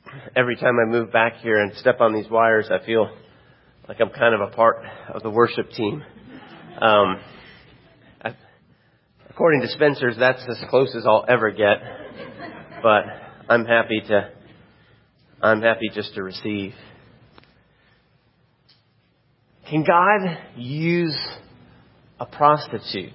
every time I move back here and step on these wires, I feel like I'm kind of a part of the worship team. According to Spencer's, that's as close as I'll ever get. But I'm happy just to receive. Can God use a prostitute?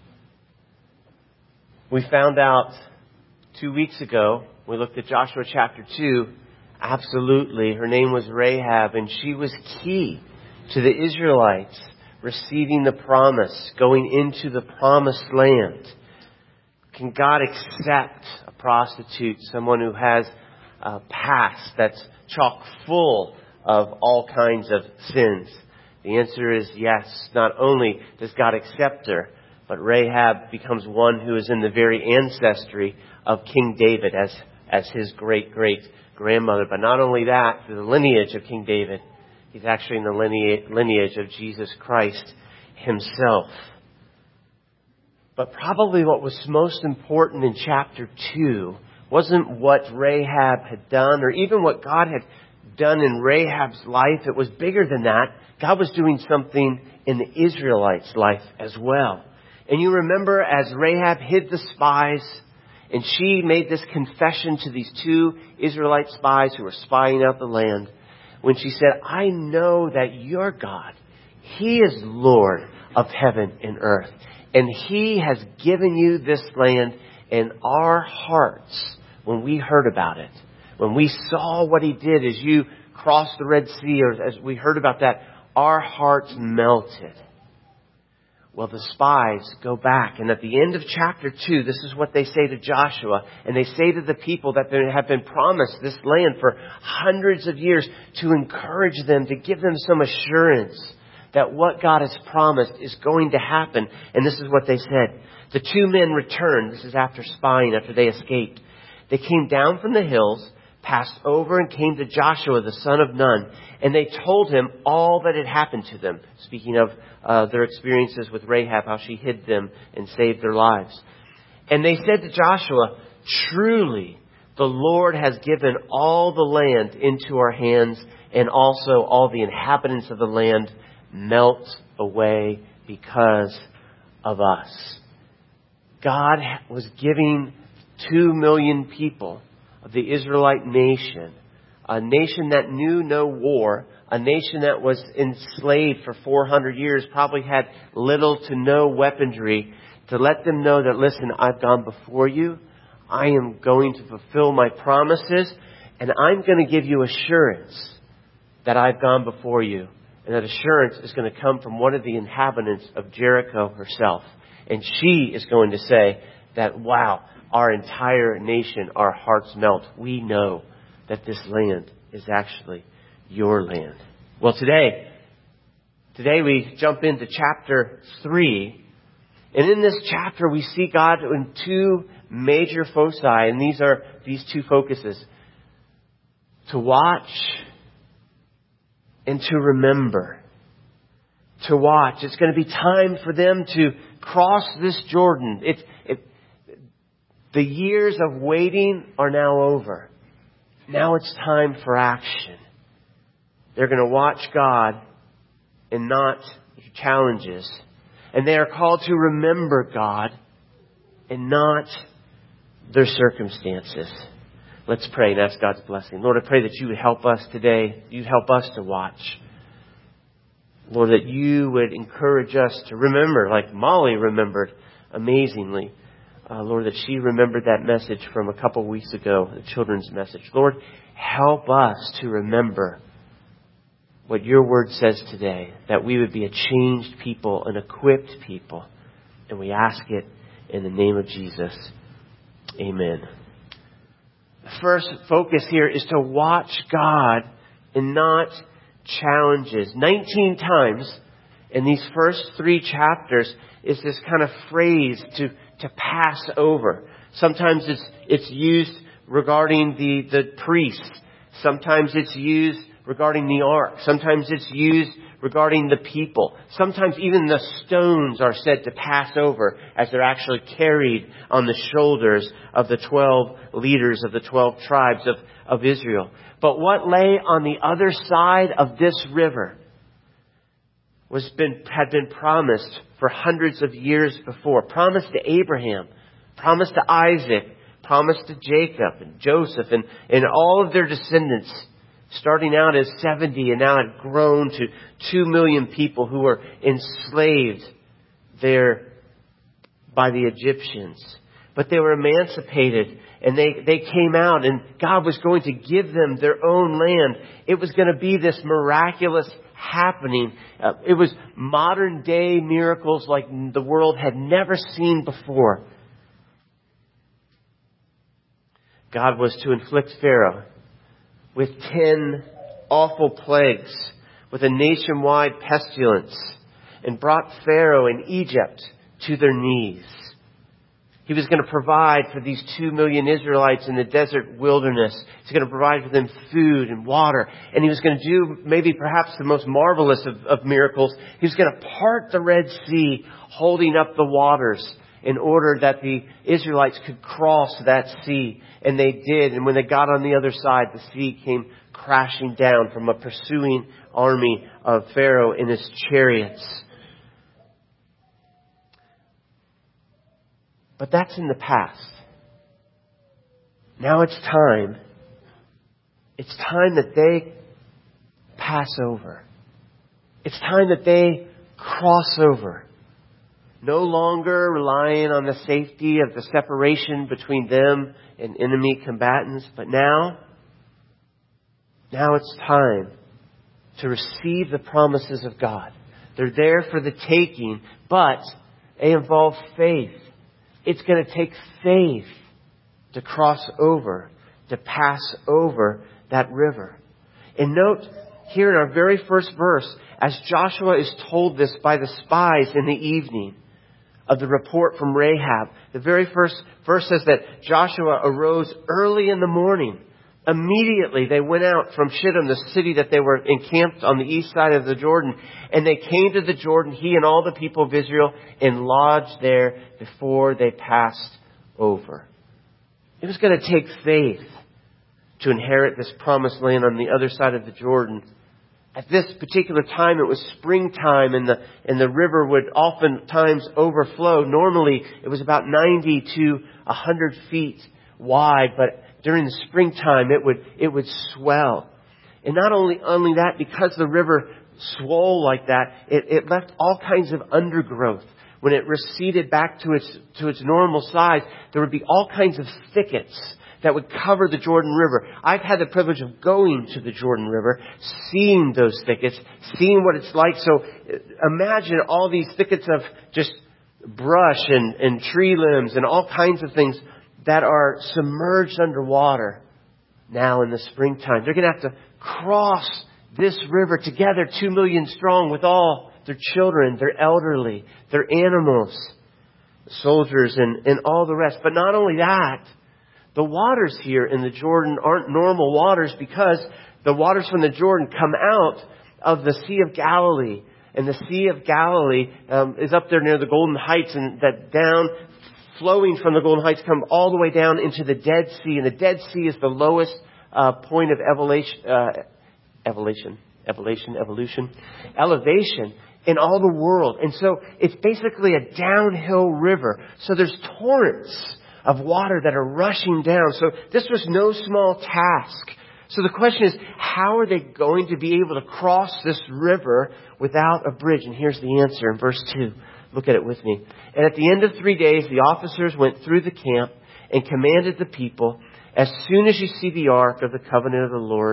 We found out 2 weeks ago, we looked at Joshua chapter 2, absolutely. Her name was Rahab, and she was key to the Israelites receiving the promise, going into the promised land. Can God accept a prostitute, someone who has a past that's chock full of all kinds of sins? The answer is yes. Not only does God accept her, but Rahab becomes one who is in the very ancestry of King David as his great-great-grandmother. But not only that, through the lineage of King David, he's actually in the lineage of Jesus Christ himself. But probably what was most important in chapter 2 wasn't what Rahab had done or even what God had done in Rahab's life. It was bigger than that. God was doing something in the Israelites' life as well. And you remember as Rahab hid the spies and she made this confession to these 2 Israelite spies who were spying out the land, when she said, I know that your God, He is Lord of heaven and earth. And He has given you this land, and our hearts, when we heard about it, when we saw what He did as you crossed the Red Sea, or as we heard about that, our hearts melted. Well, the spies go back, and at the end of chapter 2, this is what they say to Joshua, and they say to the people that have been promised this land for hundreds of years to encourage them, to give them some assurance that what God has promised is going to happen. And this is what they said. The 2 men returned. This is after spying, after they escaped. They came down from the hills, passed over, and came to Joshua, the son of Nun. And they told him all that had happened to them. Speaking of their experiences with Rahab, how she hid them and saved their lives. And they said to Joshua, truly, the Lord has given all the land into our hands, and also all the inhabitants of the land melt away because of us. God was giving 2 million people of the Israelite nation, a nation that knew no war, a nation that was enslaved for 400 years, probably had little to no weaponry, to let them know that, listen, I've gone before you. I am going to fulfill my promises, and I'm going to give you assurance that I've gone before you. And that assurance is going to come from one of the inhabitants of Jericho herself. And she is going to say that, wow, our entire nation, our hearts melt. We know that this land is actually your land. Well, today we jump into chapter 3. And in this chapter, we see God in 2 major foci. And these are these 2 focuses. To watch and to remember. To watch. It's going to be time for them to cross this Jordan. The years of waiting are now over. Now it's time for action. They're going to watch God and not challenges. And they are called to remember God and not their circumstances. Let's pray and ask God's blessing. Lord, I pray that you would help us today. You'd help us to watch. Lord, that you would encourage us to remember, like Molly remembered amazingly. Lord, that she remembered that message from a couple weeks ago, the children's message. Lord, help us to remember what your word says today, that we would be a changed people, an equipped people. And we ask it in the name of Jesus. Amen. The first focus here is to watch God and not challenges. 19 times in these first 3 chapters is this kind of phrase to pass over. Sometimes it's used regarding the priest. Sometimes it's used regarding the ark. Sometimes it's used regarding the people. Sometimes even the stones are said to pass over as they're actually carried on the shoulders of the 12 leaders of the 12 tribes of Israel. But what lay on the other side of this river had been promised for hundreds of years before. Promised to Abraham, promised to Isaac, promised to Jacob and Joseph and all of their descendants, starting out as 70 and now had grown to 2 million people who were enslaved there by the Egyptians. But they were emancipated and they came out, and God was going to give them their own land. It was going to be this miraculous happening. It was modern day miracles like the world had never seen before. God was to inflict Pharaoh with 10 awful plagues, with a nationwide pestilence, and brought Pharaoh and Egypt to their knees. He was going to provide for these 2 million Israelites in the desert wilderness. He's going to provide for them food and water. And he was going to do maybe perhaps the most marvelous of miracles. He was going to part the Red Sea, holding up the waters in order that the Israelites could cross that sea. And they did. And when they got on the other side, the sea came crashing down from a pursuing army of Pharaoh in his chariots. But that's in the past. Now it's time. It's time that they pass over. It's time that they cross over. No longer relying on the safety of the separation between them and enemy combatants. But now it's time to receive the promises of God. They're there for the taking, but they involve faith. It's going to take faith to cross over, to pass over that river. And note here in our very first verse, as Joshua is told this by the spies in the evening of the report from Rahab, the very first verse says that Joshua arose early in the morning. Immediately they went out from Shittim, the city that they were encamped on the east side of the Jordan. And they came to the Jordan, he and all the people of Israel, and lodged there before they passed over. It was going to take faith to inherit this promised land on the other side of the Jordan. At this particular time, it was springtime, and the river would oftentimes overflow. Normally, it was about 90 to 100 feet wide, but during the springtime, it would swell. And not only that, because the river swole like that, it left all kinds of undergrowth. When it receded back to its normal size, there would be all kinds of thickets that would cover the Jordan River. I've had the privilege of going to the Jordan River, seeing those thickets, seeing what it's like. So imagine all these thickets of just brush and tree limbs and all kinds of things that are submerged underwater now in the springtime. They're going to have to cross this river together, 2 million strong, with all their children, their elderly, their animals, soldiers, and all the rest. But not only that, the waters here in the Jordan aren't normal waters, because the waters from the Jordan come out of the Sea of Galilee. And the Sea of Galilee is up there near the Golden Heights, and that down flowing from the Golden Heights come all the way down into the Dead Sea. And the Dead Sea is the lowest point of elevation in all the world. And so it's basically a downhill river. So there's torrents of water that are rushing down. So this was no small task. So the question is, how are they going to be able to cross this river without a bridge? And here's the answer in verse 2. Look at it with me. And at the end of 3 days, the officers went through the camp and commanded the people, as soon as you see the ark of the covenant of the Lord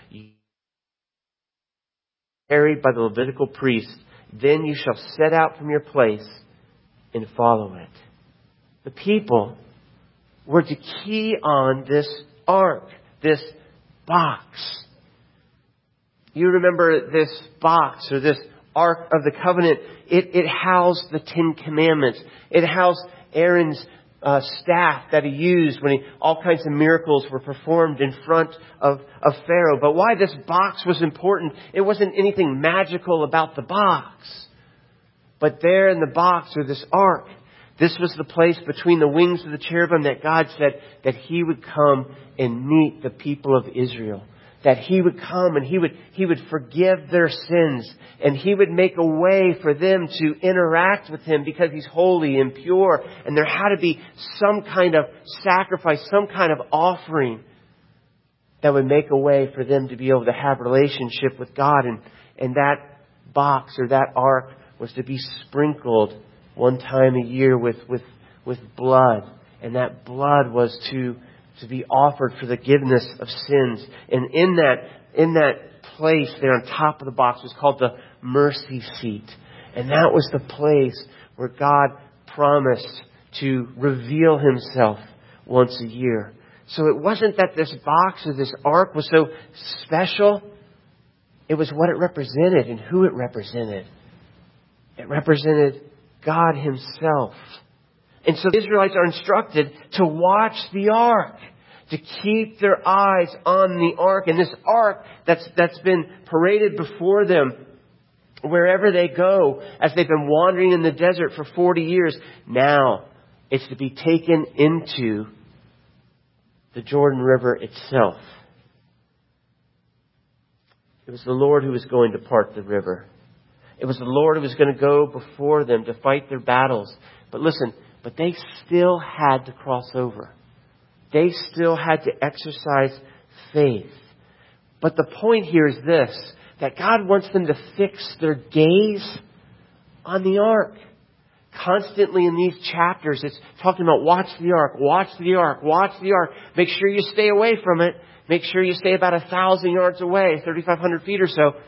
carried by the Levitical priest, then you shall set out from your place and follow it. The people were to key on this ark, this box. You remember this box, or this Ark of the Covenant, it housed the 10 Commandments. It housed Aaron's staff that he used when all kinds of miracles were performed in front of Pharaoh. But why this box was important, it wasn't anything magical about the box. But there in the box was this ark. This was the place between the wings of the cherubim that God said that he would come and meet the people of Israel. That he would come and he would forgive their sins. And he would make a way for them to interact with him because he's holy and pure. And there had to be some kind of sacrifice, some kind of offering that would make a way for them to be able to have a relationship with God. And that box or that ark was to be sprinkled one time a year with blood. And that blood was to be offered for the forgiveness of sins. And in that place there on top of the box was called the mercy seat. And that was the place where God promised to reveal himself once a year. So it wasn't that this box or this ark was so special. It was what it represented and who it represented. It represented God himself. And so the Israelites are instructed to watch the ark, to keep their eyes on the ark. And this ark that's been paraded before them wherever they go as they've been wandering in the desert for 40 years. Now it's to be taken into the Jordan River itself. It was the Lord who was going to part the river. It was the Lord who was going to go before them to fight their battles. But listen, but they still had to cross over. They still had to exercise faith. But the point here is this, that God wants them to fix their gaze on the ark. Constantly in these chapters, it's talking about watch the ark, watch the ark, watch the ark. Make sure you stay away from it. Make sure you stay about 1,000 yards away, 3,500 feet or so.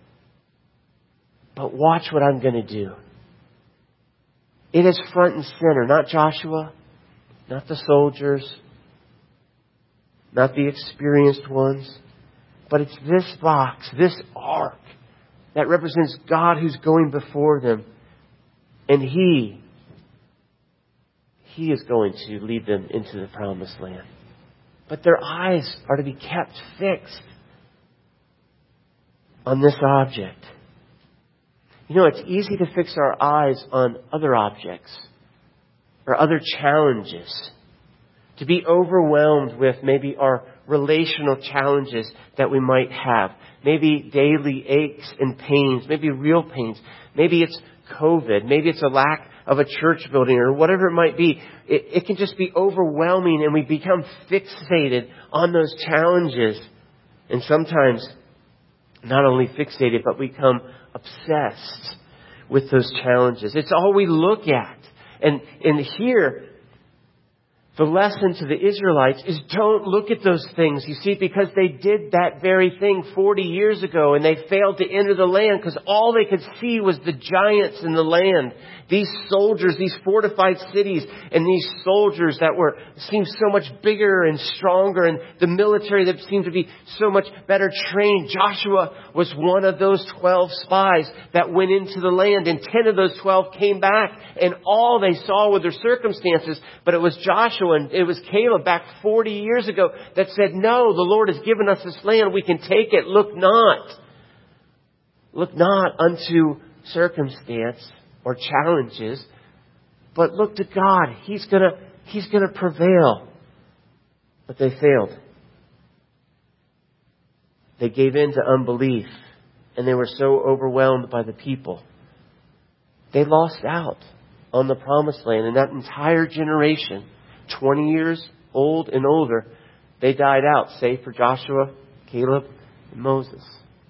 But watch what I'm going to do. It is front and center, not Joshua, not the soldiers, not the experienced ones, but it's this box, this ark that represents God who's going before them. And He is going to lead them into the promised land. But their eyes are to be kept fixed on this object. You know, it's easy to fix our eyes on other objects or other challenges. To be overwhelmed with maybe our relational challenges that we might have. Maybe daily aches and pains. Maybe real pains. Maybe it's COVID. Maybe it's a lack of a church building or whatever it might be. It can just be overwhelming and we become fixated on those challenges. And sometimes not only fixated, but we become obsessed with those challenges. It's all we look at. And here, the lesson to the Israelites is don't look at those things. You see, because they did that very thing 40 years ago and they failed to enter the land because all they could see was the giants in the land. These soldiers, these fortified cities, and these soldiers that seemed so much bigger and stronger, and the military that seemed to be so much better trained. Joshua was one of those 12 spies that went into the land, and 10 of those 12 came back, and all they saw were their circumstances. But it was Joshua and it was Caleb back 40 years ago that said, no, the Lord has given us this land. We can take it. Look not unto circumstance or challenges, but look to God. He's gonna prevail. But they failed. They gave in to unbelief, and they were so overwhelmed by the people. They lost out on the promised land, and that entire generation, 20 years old and older, they died out, save for Joshua, Caleb, and Moses.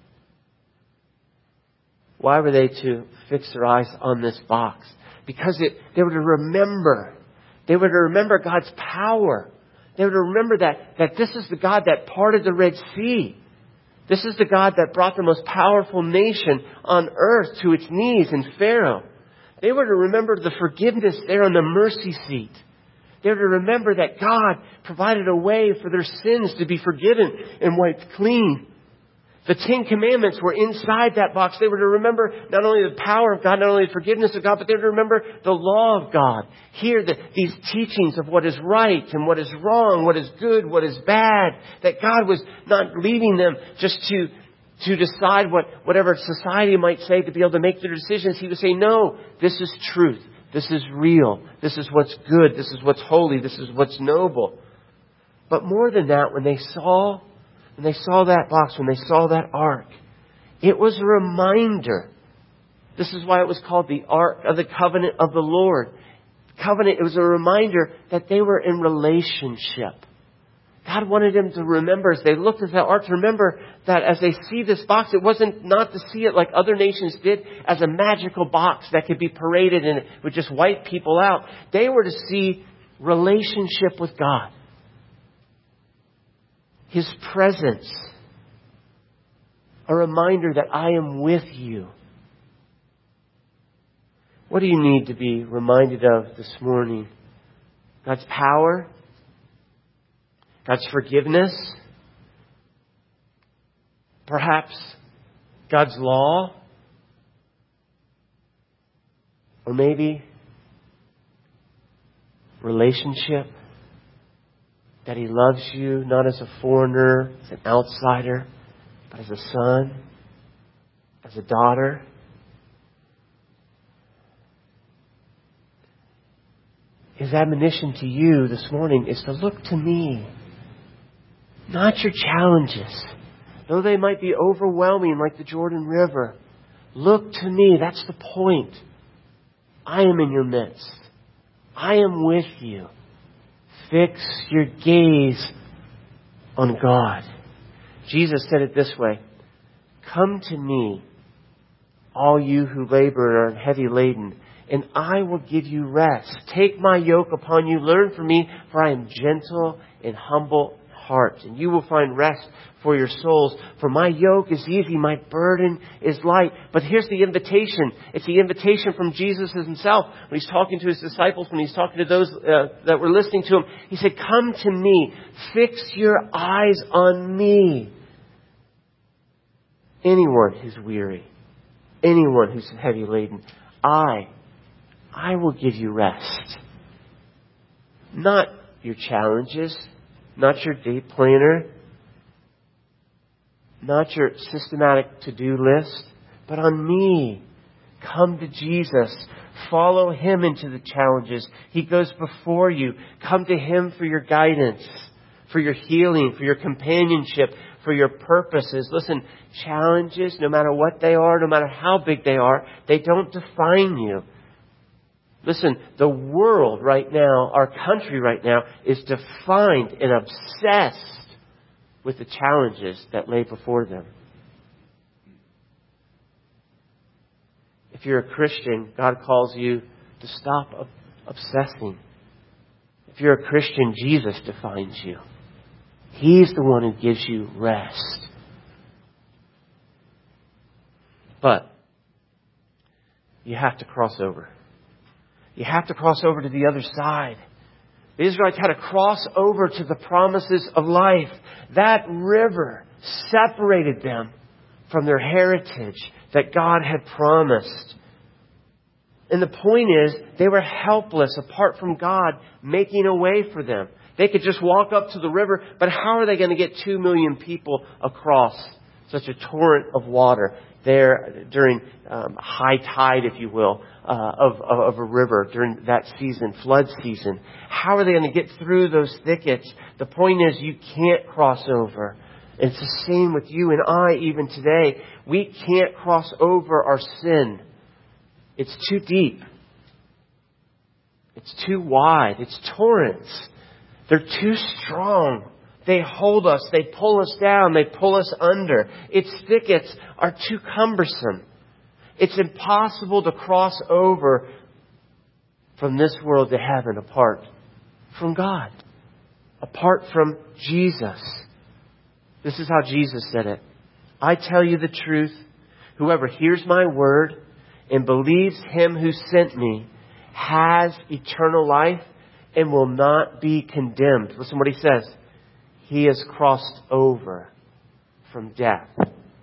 Why were they to fix their eyes on this box? Because they were to remember. They were to remember God's power. They were to remember that this is the God that parted the Red Sea. This is the God that brought the most powerful nation on earth to its knees in Pharaoh. They were to remember the forgiveness there on the mercy seat. They were to remember that God provided a way for their sins to be forgiven and wiped clean. The 10 Commandments were inside that box. They were to remember not only the power of God, not only the forgiveness of God, but they were to remember the law of God. Here, these teachings of what is right and what is wrong, what is good, what is bad, that God was not leaving them just to decide whatever society might say to be able to make their decisions. He was saying, no, this is truth. This is real. This is what's good. This is what's holy. This is what's noble. But more than that, when they saw that box, when they saw that ark, it was a reminder. This is why it was called the Ark of the Covenant of the Lord. Covenant, it was a reminder that they were in relationship. God wanted them to remember, as they looked at that ark, to remember that as they see this box, it wasn't not to see it like other nations did as a magical box that could be paraded and it would just wipe people out. They were to see relationship with God. His presence. A reminder that I am with you. What do you need to be reminded of this morning? God's power? God's forgiveness? Perhaps God's law? Or maybe relationship? That He loves you not as a foreigner, as an outsider, but as a son, as a daughter. His admonition to you this morning is to look to me. Not your challenges. Though they might be overwhelming like the Jordan River. Look to me. That's the point. I am in your midst. I am with you. Fix your gaze on God. Jesus said it this way. Come to me, all you who labor and are heavy laden, and I will give you rest. Take my yoke upon you. Learn from me, for I am gentle and humble in heart, and you will find rest for your souls. For my yoke is easy, my burden is light. But here's the invitation. It's the invitation from Jesus himself. When He's talking to His disciples, when He's talking to those that were listening to Him, He said, come to me. Fix your eyes on me. Anyone who's weary, anyone who's heavy laden, I will give you rest. Not your challenges, not your day planner, not your systematic to-do list, but on me. Come to Jesus. Follow Him into the challenges. He goes before you. Come to Him for your guidance, for your healing, for your companionship, for your purposes. Listen, challenges, no matter what they are, no matter how big they are, they don't define you. Listen, the world right now, our country right now, is defined and obsessed with the challenges that lay before them. If you're a Christian, God calls you to stop obsessing. If you're a Christian, Jesus defines you. He's the one who gives you rest. But you have to cross over. You have to cross over to the other side. The Israelites had to cross over to the promises of life. That river separated them from their heritage that God had promised. And the point is, they were helpless apart from God making a way for them. They could just walk up to the river, but how are they going to get 2 million people across such a torrent of water there during high tide, if you will, of a river during that season, flood season? How are they going to get through those thickets? The point is, you can't cross over. It's the same with you and I even today. We can't cross over our sin. It's too deep. It's too wide. It's torrents. They're too strong. They hold us. They pull us down. They pull us under. Its thickets are too cumbersome. It's impossible to cross over from this world to heaven apart from God, apart from Jesus. This is how Jesus said it. I tell you the truth. Whoever hears my word and believes Him who sent me has eternal life and will not be condemned. Listen what He says. He has crossed over from death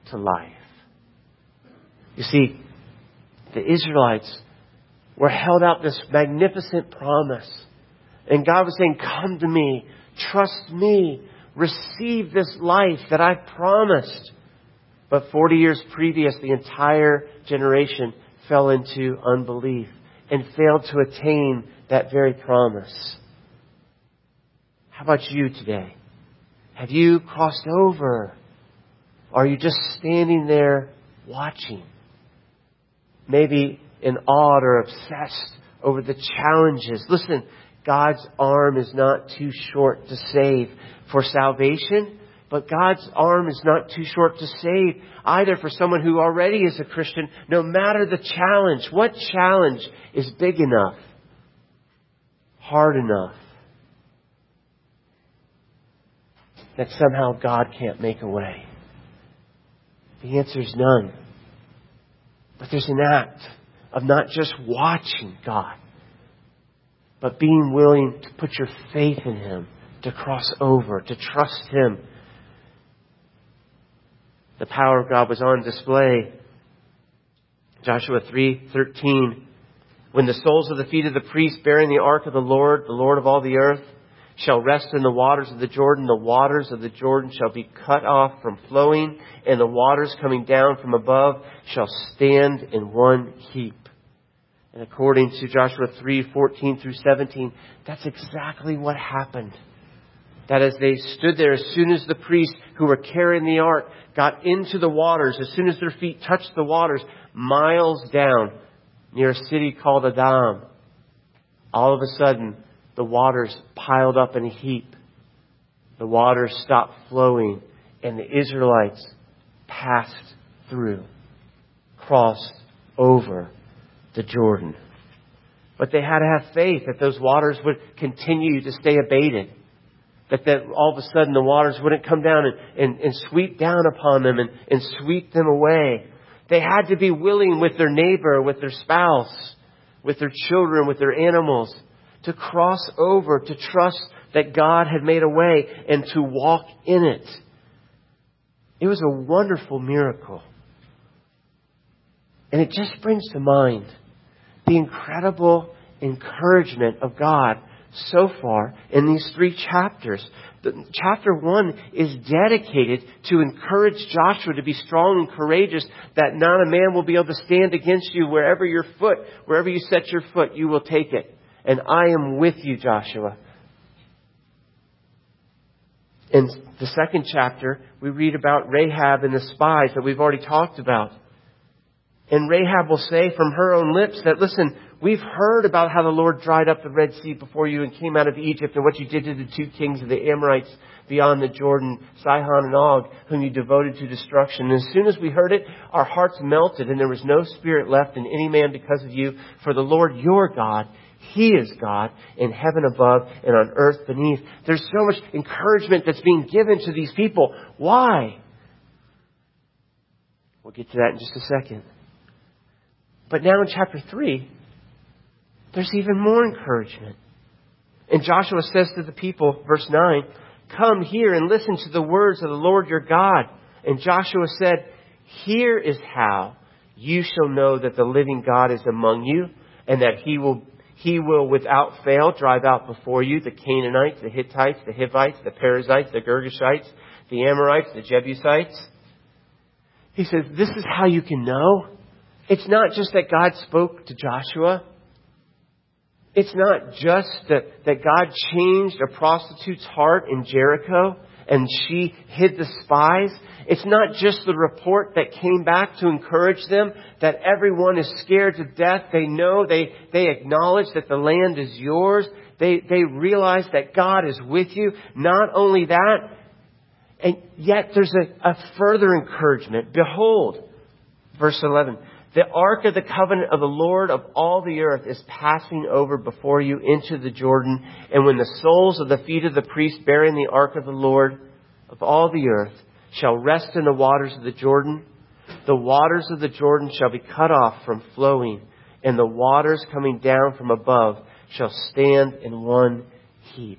to life. You see, the Israelites were held out this magnificent promise. And God was saying, come to me, trust me, receive this life that I've promised. But 40 years previous, the entire generation fell into unbelief and failed to attain that very promise. How about you today? Have you crossed over? Are you just standing there watching? Maybe in awe or obsessed over the challenges. Listen, God's arm is not too short to save for salvation, but God's arm is not too short to save either for someone who already is a Christian, no matter the challenge. What challenge is big enough, hard enough, that somehow God can't make a way? The answer is none. But there's an act of not just watching God, but being willing to put your faith in Him, to cross over, to trust Him. The power of God was on display. Joshua 3:13. When the soles of the feet of the priests bearing the ark of the Lord of all the earth, shall rest in the waters of the waters of the Jordan shall be cut off from flowing, and the waters coming down from above shall stand in one heap. And according to Joshua 3:14 through 17, that's exactly what happened. That as they stood there, as soon as the priests who were carrying the ark got into the waters, as soon as their feet touched the waters, miles down near a city called Adam, all of a sudden the waters piled up in a heap. The waters stopped flowing, and the Israelites passed through, crossed over the Jordan. But they had to have faith that those waters would continue to stay abated. That all of a sudden the waters wouldn't come down and sweep down upon them and sweep them away. They had to be willing with their neighbor, with their spouse, with their children, with their animals, to cross over, to trust that God had made a way and to walk in it. It was a wonderful miracle. And it just brings to mind the incredible encouragement of God so far in these 3 chapters. Chapter 1 is dedicated to encourage Joshua to be strong and courageous, that not a man will be able to stand against you. Wherever you set your foot, you will take it. And I am with you, Joshua. In the 2nd chapter, we read about Rahab and the spies that we've already talked about. And Rahab will say from her own lips that, listen, we've heard about how the Lord dried up the Red Sea before you and came out of Egypt, and what you did to the 2 kings of the Amorites beyond the Jordan, Sihon and Og, whom you devoted to destruction. And as soon as we heard it, our hearts melted, and there was no spirit left in any man because of you. For the Lord your God, He is God in heaven above and on earth beneath. There's so much encouragement that's being given to these people. Why? We'll get to that in just a second. But now in chapter 3, there's even more encouragement. And Joshua says to the people, verse 9, come here and listen to the words of the Lord your God. And Joshua said, here is how you shall know that the living God is among you, and that He will without fail drive out before you the Canaanites, the Hittites, the Hivites, the Perizzites, the Girgashites, the Amorites, the Jebusites. He says, this is how you can know. It's not just that God spoke to Joshua. It's not just that God changed a prostitute's heart in Jericho and she hid the spies. It's not just the report that came back to encourage them that everyone is scared to death. They know, they acknowledge that the land is yours. They realize that God is with you. Not only that, and yet there's a further encouragement. Behold, verse 11. The ark of the covenant of the Lord of all the earth is passing over before you into the Jordan. And when the soles of the feet of the priests bearing the ark of the Lord of all the earth shall rest in the waters of the Jordan, the waters of the Jordan shall be cut off from flowing, and the waters coming down from above shall stand in one heap.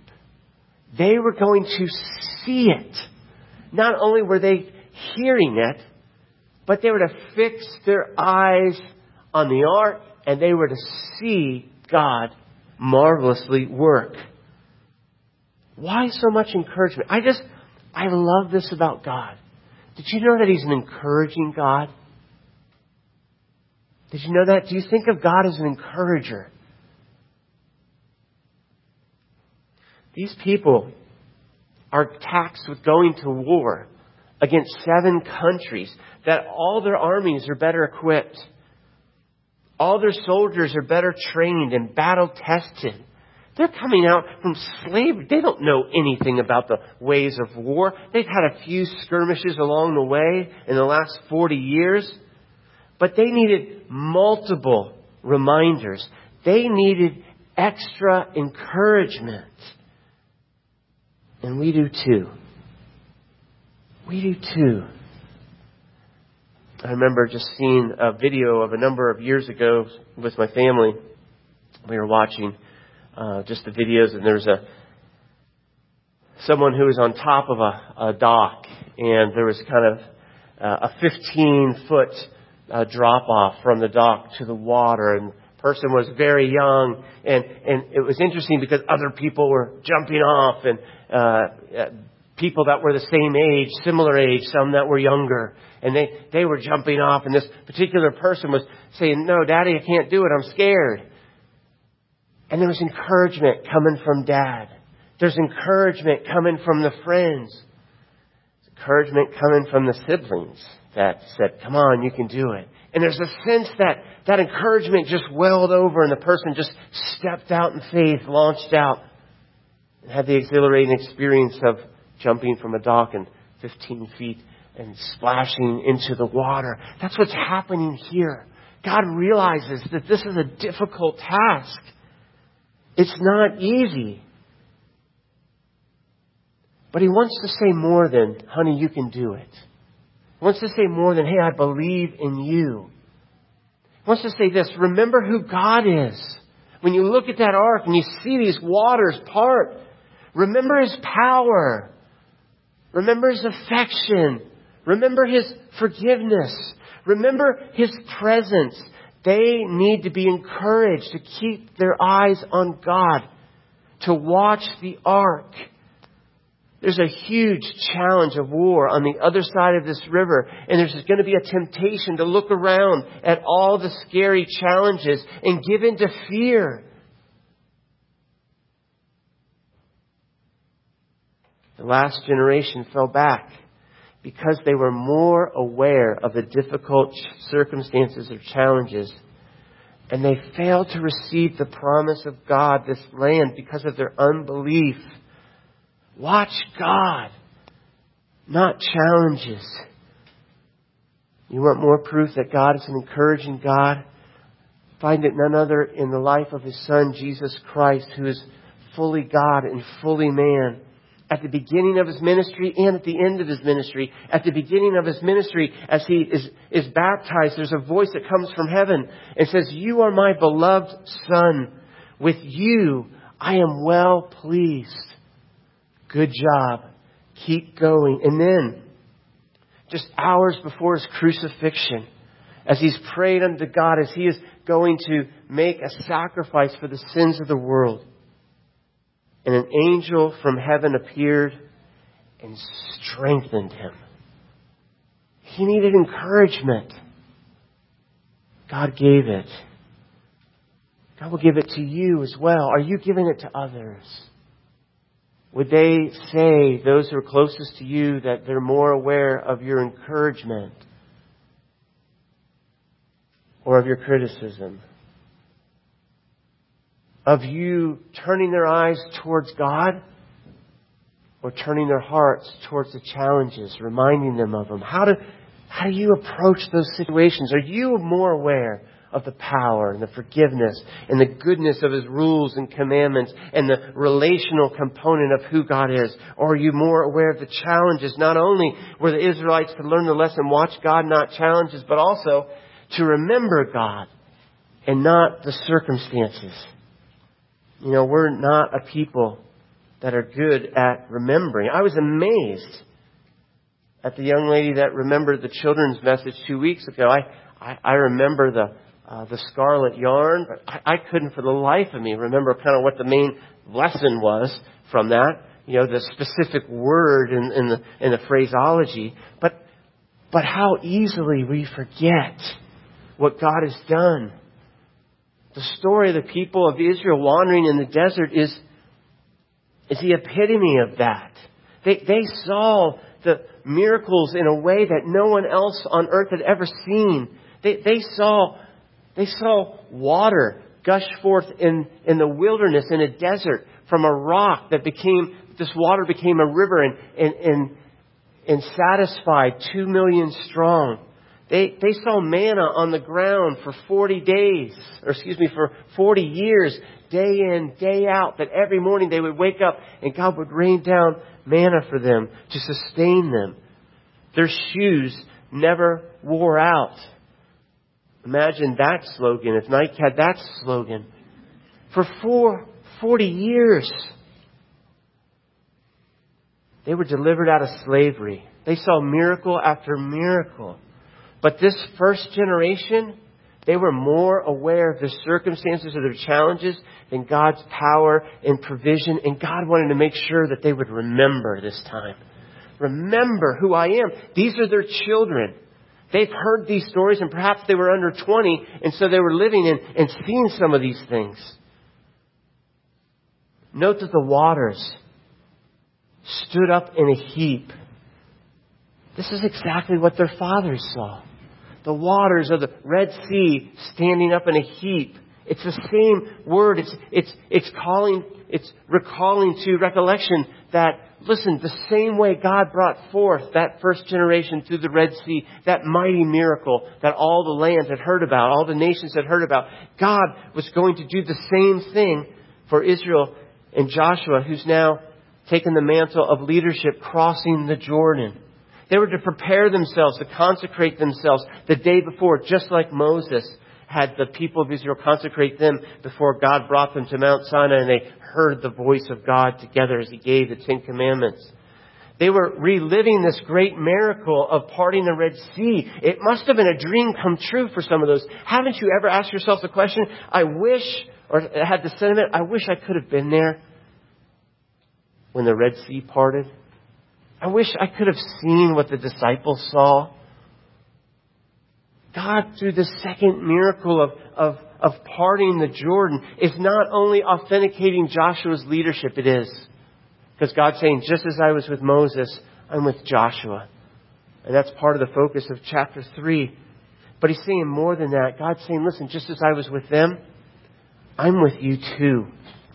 They were going to see it. Not only were they hearing it, but they were to fix their eyes on the ark, and they were to see God marvelously work. Why so much encouragement? I love this about God. Did you know that He's an encouraging God? Did you know that? Do you think of God as an encourager? These people are taxed with going to war against 7 countries, that all their armies are better equipped. All their soldiers are better trained and battle tested. They're coming out from slavery. They don't know anything about the ways of war. They've had a few skirmishes along the way in the last 40 years. But they needed multiple reminders. They needed extra encouragement. And we do too. We do too. I remember just seeing a video of a number of years ago with my family. We were watching just the videos, and there was someone who was on top of a dock, and there was kind of a 15-foot drop off from the dock to the water, and the person was very young, and it was interesting because other people were jumping off, and people that were the same age, similar age, some that were younger, and they were jumping off, and this particular person was saying, "No, Daddy, I can't do it. I'm scared." And there was encouragement coming from Dad. There's encouragement coming from the friends. There's encouragement coming from the siblings that said, "Come on, you can do it." And there's a sense that encouragement just welled over, and the person just stepped out in faith, launched out, and had the exhilarating experience of jumping from a dock and 15 feet and splashing into the water. That's what's happening here. God realizes that this is a difficult task. It's not easy. But He wants to say more than, "Honey, you can do it." He wants to say more than, "Hey, I believe in you." He wants to say this: remember who God is. When you look at that ark and you see these waters part, remember His power. Remember His affection. Remember His forgiveness. Remember His presence. They need to be encouraged to keep their eyes on God, to watch the ark. There's a huge challenge of war on the other side of this river, and there's going to be a temptation to look around at all the scary challenges and give in to fear. The last generation fell back because they were more aware of the difficult circumstances or challenges. And they failed to receive the promise of God, this land, because of their unbelief. Watch God, not challenges. You want more proof that God is an encouraging God? Find it none other in the life of His Son, Jesus Christ, who is fully God and fully man. At the beginning of His ministry and at the end of His ministry. At the beginning of His ministry, as He is baptized, there's a voice that comes from heaven and says, "You are my beloved Son. With you I am well pleased." Good job. Keep going. And then, just hours before His crucifixion, as He's prayed unto God, as He is going to make a sacrifice for the sins of the world, and an angel from heaven appeared and strengthened Him. He needed encouragement. God gave it. God will give it to you as well. Are you giving it to others? Would they say, those who are closest to you, that they're more aware of your encouragement or of your criticism? Of you turning their eyes towards God or turning their hearts towards the challenges, reminding them of them? How do you approach those situations? Are you more aware of the power and the forgiveness and the goodness of His rules and commandments and the relational component of who God is? Or are you more aware of the challenges? Not only were the Israelites to learn the lesson, watch God, not challenges, but also to remember God and not the circumstances. You know, we're not a people that are good at remembering. I was amazed at the young lady that remembered the children's message 2 weeks ago. I remember the scarlet yarn, but I couldn't for the life of me remember kind of what the main lesson was from that. You know, the specific word in the phraseology. But how easily we forget what God has done. The story of the people of Israel wandering in the desert is the epitome of that. They saw the miracles in a way that no one else on earth had ever seen. They saw water gush forth in the wilderness, in a desert, from a rock that this water became a river and satisfied 2 million strong. They saw manna on the ground for 40 years, day in, day out, that every morning they would wake up and God would rain down manna for them to sustain them. Their shoes never wore out. Imagine that slogan, if Nike had that slogan. For 40 years, they were delivered out of slavery. They saw miracle after miracle. But this first generation, they were more aware of the circumstances of their challenges than God's power and provision. And God wanted to make sure that they would remember this time. Remember who I am. These are their children. They've heard these stories, and perhaps they were under 20, and so they were living and seeing some of these things. Note that the waters stood up in a heap. This is exactly what their fathers saw. The waters of the Red Sea standing up in a heap. It's the same word. It's recalling to recollection that, listen, the same way God brought forth that first generation through the Red Sea, that mighty miracle that all the lands had heard about, all the nations had heard about, God was going to do the same thing for Israel and Joshua, who's now taken the mantle of leadership, crossing the Jordan. They were to prepare themselves, to consecrate themselves the day before, just like Moses had the people of Israel consecrate them before God brought them to Mount Sinai and they heard the voice of God together as He gave the Ten Commandments. They were reliving this great miracle of parting the Red Sea. It must have been a dream come true for some of those. Haven't you ever asked yourself the question, I wish I could have been there when the Red Sea parted? I wish I could have seen what the disciples saw. God, through the second miracle of parting the Jordan, is not only authenticating Joshua's leadership, it is. Because God's saying, just as I was with Moses, I'm with Joshua. And that's part of the focus of chapter 3. But He's saying more than that. God's saying, listen, just as I was with them, I'm with you too.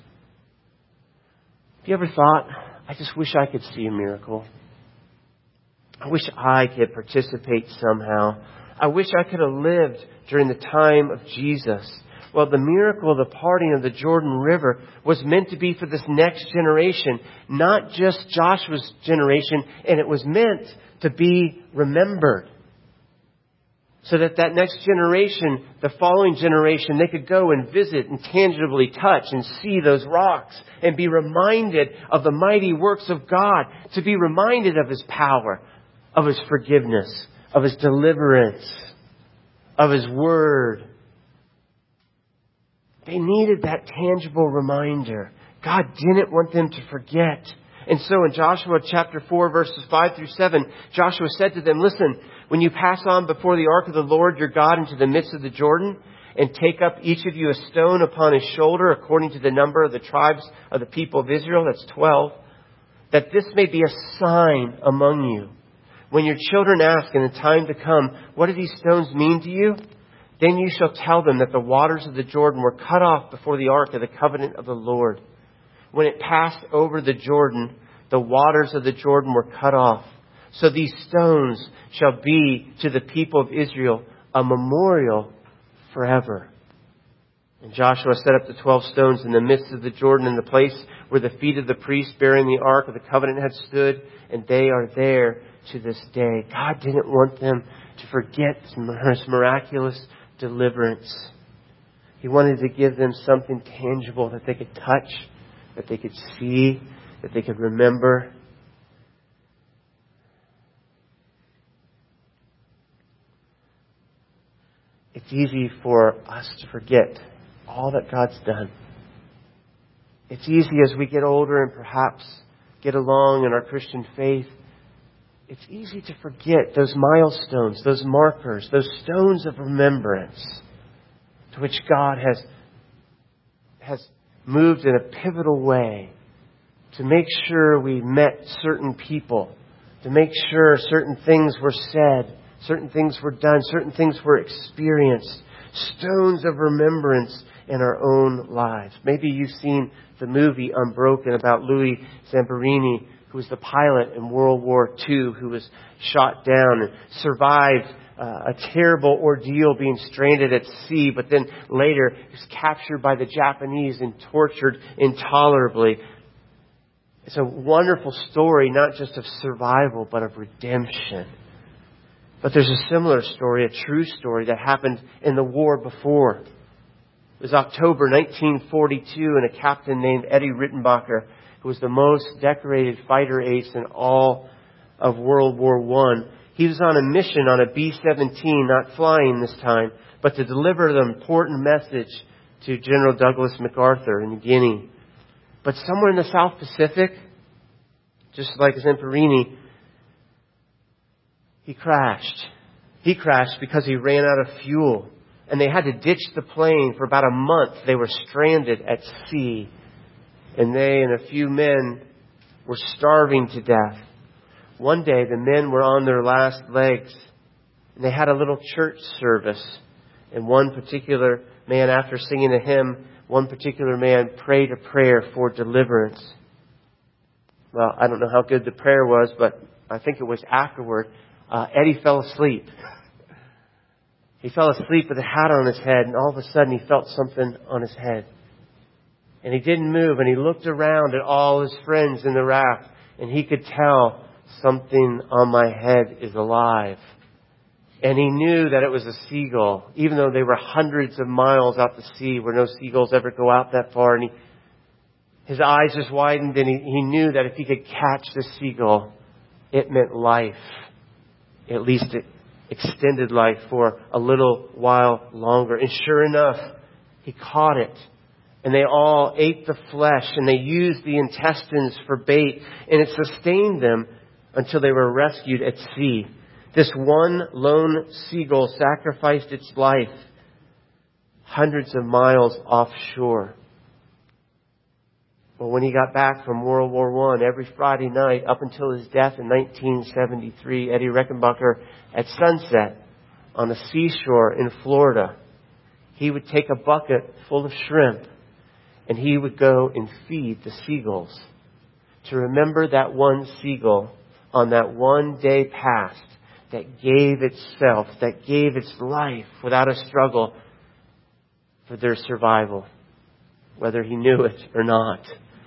Have you ever thought, I just wish I could see a miracle. I wish I could participate somehow. I wish I could have lived during the time of Jesus. Well, the miracle of the parting of the Jordan River was meant to be for this next generation, not just Joshua's generation, and it was meant to be remembered. So that next generation, the following generation, they could go and visit and tangibly touch and see those rocks and be reminded of the mighty works of God, to be reminded of His power, of His forgiveness, of His deliverance, of His Word. They needed that tangible reminder. God didn't want them to forget. And so in Joshua chapter 4, verses 5 through 7, Joshua said to them, listen, when you pass on before the ark of the Lord your God into the midst of the Jordan, and take up each of you a stone upon his shoulder, according to the number of the tribes of the people of Israel, that's 12, that this may be a sign among you. When your children ask in the time to come, what do these stones mean to you? Then you shall tell them that the waters of the Jordan were cut off before the ark of the covenant of the Lord. When it passed over the Jordan, the waters of the Jordan were cut off. So these stones shall be to the people of Israel a memorial forever. And Joshua set up the 12 stones in the midst of the Jordan in the place where the feet of the priests bearing the ark of the covenant had stood, and they are there to this day. God didn't want them to forget His miraculous deliverance. He wanted to give them something tangible that they could touch, that they could see, that they could remember. it's easy for us to forget all that God's done. It's easy as we get older and perhaps get along in our Christian faith. It's easy to forget those milestones, those markers, those stones of remembrance to which God has moved in a pivotal way to make sure we met certain people, to make sure certain things were said, certain things were done, certain things were experienced. Stones of remembrance in our own lives. Maybe you've seen the movie Unbroken about Louis Zamperini, who was the pilot in World War II, who was shot down and survived a terrible ordeal being stranded at sea, but then later he was captured by the Japanese and tortured intolerably. It's a wonderful story, not just of survival, but of redemption. But there's a similar story, a true story that happened in the war before. It was October 1942, and a captain named Eddie Rittenbacher, who was the most decorated fighter ace in all of World War I. He was on a mission on a B-17, not flying this time, but to deliver the important message to General Douglas MacArthur in Guinea. But somewhere in the South Pacific, just like Zamperini, he crashed. He crashed because he ran out of fuel. And they had to ditch the plane for about a month. They were stranded at sea. And they and a few men were starving to death. One day the men were on their last legs. And they had a little church service. And one particular man, after singing a hymn, one particular man prayed a prayer for deliverance. Well, I don't know how good the prayer was, but I think it was afterward. Eddie fell asleep. He fell asleep with a hat on his head, and all of a sudden he felt something on his head. And he didn't move, and he looked around at all his friends in the raft, and he could tell something on my head is alive. And he knew that it was a seagull, even though they were hundreds of miles out to sea where no seagulls ever go out that far. And his eyes just widened, and he knew that if he could catch the seagull, it meant life. At least it extended life for a little while longer. And sure enough, he caught it. And they all ate the flesh, and they used the intestines for bait, and it sustained them until they were rescued at sea. This one lone seagull sacrificed its life hundreds of miles offshore. Well, when he got back from World War I, every Friday night up until his death in 1973, Eddie Rickenbacker, at sunset on a seashore in Florida, he would take a bucket full of shrimp and he would go and feed the seagulls to remember that one seagull on that one day past that gave itself, that gave its life without a struggle for their survival, whether he knew it or not.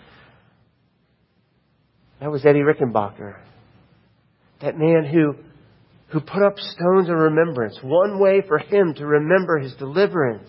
That was Eddie Rickenbacker. That man who put up stones of remembrance. One way for him to remember his deliverance.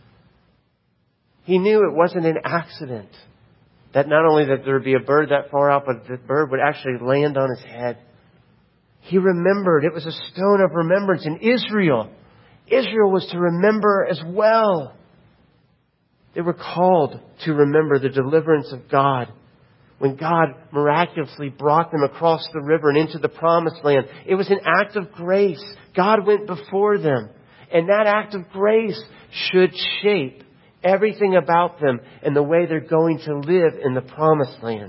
He knew it wasn't an accident. That not only that there would be a bird that far out, but the bird would actually land on his head. He remembered. It was a stone of remembrance in Israel. Israel was to remember as well. They were called to remember the deliverance of God. When God miraculously brought them across the river and into the promised land, it was an act of grace. God went before them. And that act of grace should shape everything about them and the way they're going to live in the promised land.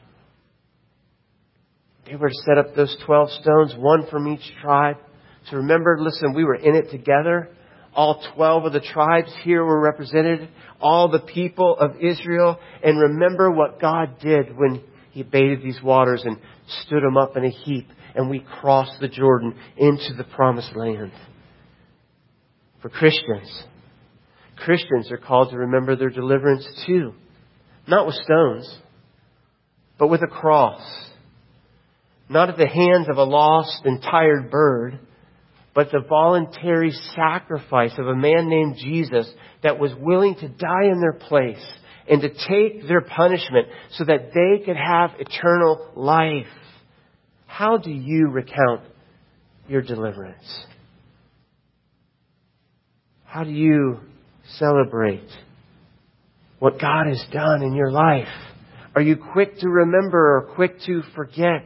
They were to set up those 12 stones, one from each tribe. To remember, listen, we were in it together. All 12 of the tribes here were represented. All the people of Israel. And remember what God did when He abated these waters and stood them up in a heap. And we crossed the Jordan into the promised land. For Christians are called to remember their deliverance too. Not with stones, but with a cross. Not at the hands of a lost and tired bird, but the voluntary sacrifice of a man named Jesus that was willing to die in their place and to take their punishment so that they could have eternal life. How do you recount your deliverance? How do you celebrate what God has done in your life? Are you quick to remember or quick to forget?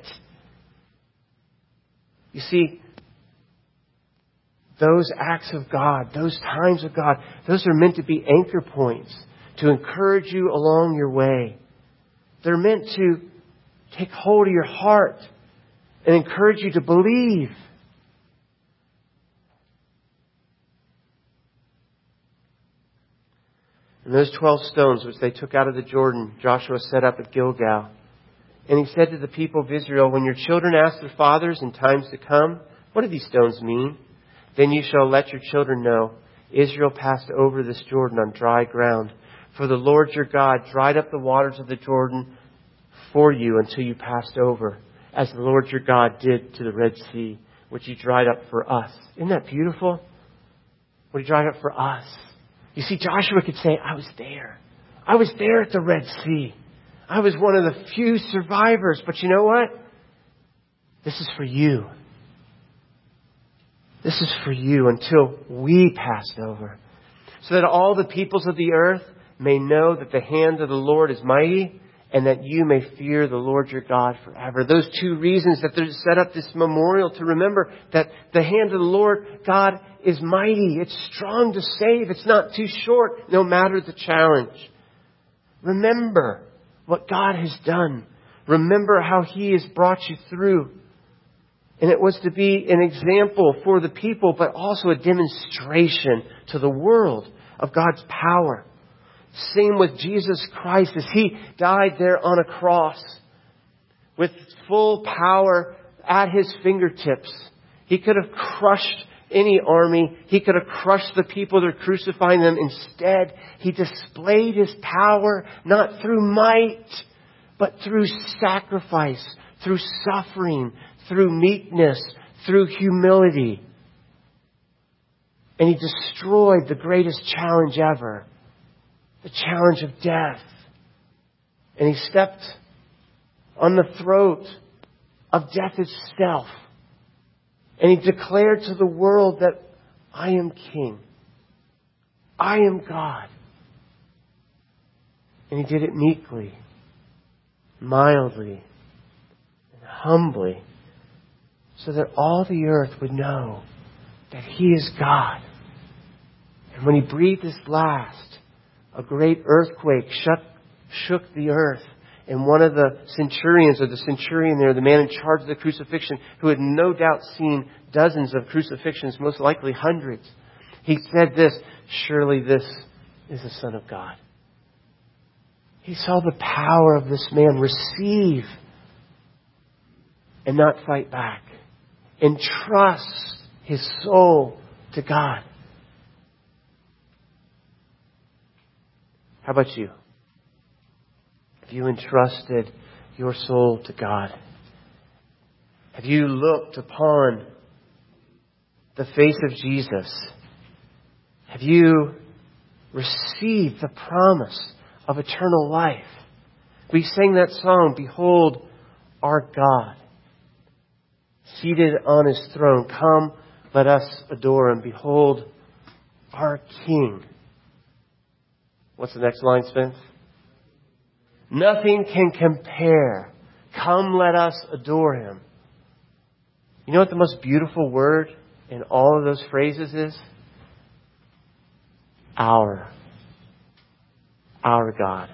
You see, those acts of God, those times of God, those are meant to be anchor points to encourage you along your way. They're meant to take hold of your heart and encourage you to believe. And those 12 stones which they took out of the Jordan, Joshua set up at Gilgal. And he said to the people of Israel, when your children ask their fathers in times to come, what do these stones mean? Then you shall let your children know, Israel passed over this Jordan on dry ground. For the Lord your God dried up the waters of the Jordan for you until you passed over, as the Lord your God did to the Red Sea, which He dried up for us. Isn't that beautiful? What He dried up for us. You see, Joshua could say, I was there. I was there at the Red Sea. I was one of the few survivors. But you know what? This is for you. This is for you until we passed over. So that all the peoples of the earth may know that the hand of the Lord is mighty, and that you may fear the Lord your God forever. Those two reasons that they're set up this memorial to remember that the hand of the Lord God is mighty. It's strong to save. It's not too short, no matter the challenge. Remember what God has done. Remember how He has brought you through. And it was to be an example for the people, but also a demonstration to the world of God's power. Same with Jesus Christ as He died there on a cross with full power at His fingertips. He could have crushed any army. He could have crushed the people that are crucifying them. Instead, He displayed His power not through might, but through sacrifice, through suffering, through meekness, through humility. And He destroyed the greatest challenge ever. The challenge of death. And He stepped on the throat of death itself. And He declared to the world that I am King. I am God. And He did it meekly, mildly, and humbly, so that all the earth would know that He is God. And when He breathed His last, a great earthquake shook the earth. And one of the centurions, or the centurion there, the man in charge of the crucifixion, who had no doubt seen dozens of crucifixions, most likely hundreds, he said this, surely this is the Son of God. He saw the power of this man receive and not fight back. Entrust his soul to God. How about you? Have you entrusted your soul to God? Have you looked upon the face of Jesus? Have you received the promise of eternal life? We sang that song, Behold our God, seated on His throne. Come, let us adore Him. Behold our King. What's the next line, Spence? Nothing can compare. Come, let us adore Him. You know what the most beautiful word in all of those phrases is? Our God.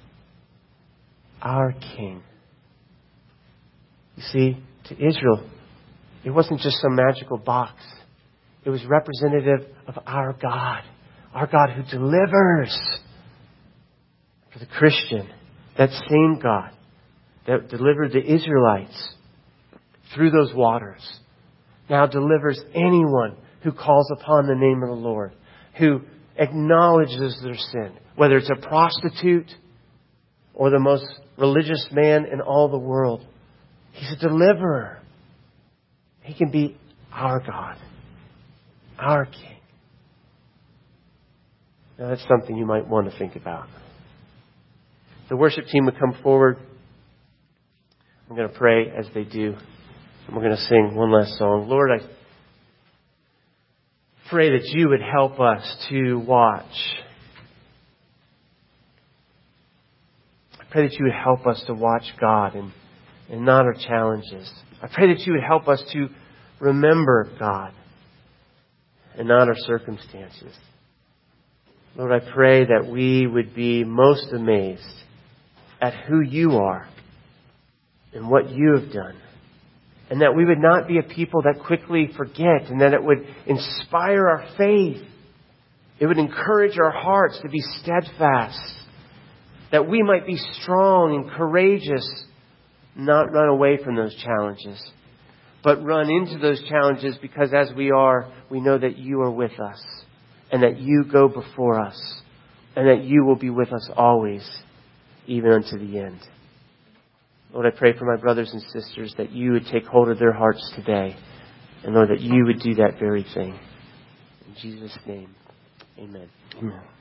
Our King. You see, to Israel, it wasn't just some magical box. It was representative of our God. Our God who delivers. For the Christian, that same God that delivered the Israelites through those waters now delivers anyone who calls upon the name of the Lord, who acknowledges their sin, whether it's a prostitute or the most religious man in all the world. He's a deliverer. He can be our God, our King. Now that's something you might want to think about. The worship team would come forward. I'm going to pray as they do. And we're going to sing one last song. Lord, I pray that you would help us to watch. I pray that you would help us to watch God and not our challenges. I pray that you would help us to remember God and not our circumstances. Lord, I pray that we would be most amazed at who you are and what you have done. And that we would not be a people that quickly forget, and that it would inspire our faith. It would encourage our hearts to be steadfast. That we might be strong and courageous, not run away from those challenges, but run into those challenges because as we are, we know that you are with us and that you go before us and that you will be with us always, even unto the end. Lord, I pray for my brothers and sisters that you would take hold of their hearts today. And Lord, that you would do that very thing. In Jesus' name, amen. Amen.